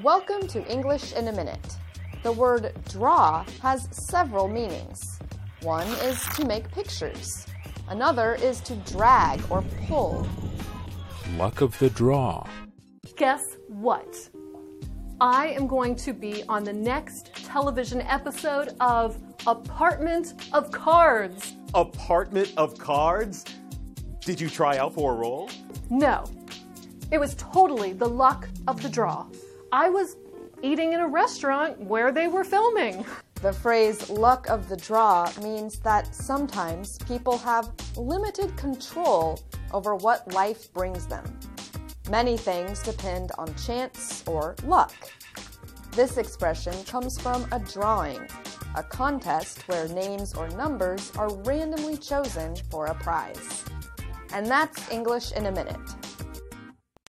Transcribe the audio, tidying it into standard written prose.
Welcome to English in a Minute. The word draw has several meanings. One is to make pictures. Another is to drag or pull. Luck of the draw. Guess what? I am going to be on the next television episode of Apartment of Cards. Apartment of Cards? Did you try out for a role? No. It was totally the luck of the draw. I was eating in a restaurant where they were filming. The phrase luck of the draw means that sometimes people have limited control over what life brings them. Many things depend on chance or luck. This expression comes from a drawing, a contest where names or numbers are randomly chosen for a prize. And that's English in a Minute.